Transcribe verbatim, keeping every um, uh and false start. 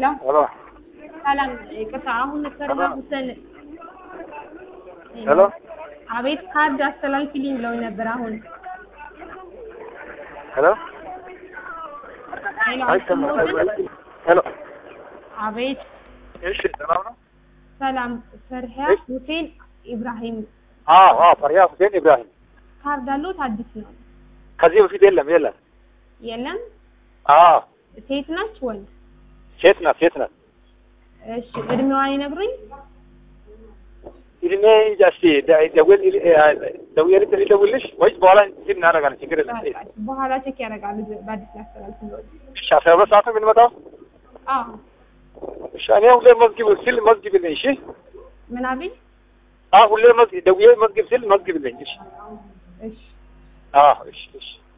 ሄሎ ሄሎ ሰላም ይቅርታ አሁን ፈርማ ሁሴን ሄሎ አቤት ካርድ አስተላልፊልኝ ብለው ነበር አሁን ሄሎ ሄሎ አቤት እሺ ሰላም ነው ሰላም ፈርሃ ሁሴን ኢብራሂም አዎ አዎ ፈርሃ ሁሴን ኢብራሂም ካርድ አሉት አዲስ ነው ከዚህ በፊት የለም የለም የለም አዎ ሴት ናች ወንድ ሴት ናት ሴት ናት እሺ እድሜዋን ይነግሩኝ እድሜ ጃስቲ ደውል ደውል ደውልሽ ወይስ በኋላ እንትን እናደርጋለን ችግር የለም በኋላ ቼክ ያደርጋሉ በአዲስ ላስተላልፍ ነው እሺ አስራ ሁለት ሰዓት ነው የምንመጣው አዎ እሺ እኔ ሁሌ መዝግብ ስል መዝግብልኝ እሺ ምን አብይ አዎ ሁሌ መዝግብ ደውዬ መዝግብ ስል መዝግብልኝ እሺ እሺ አዎ እሺ እሺ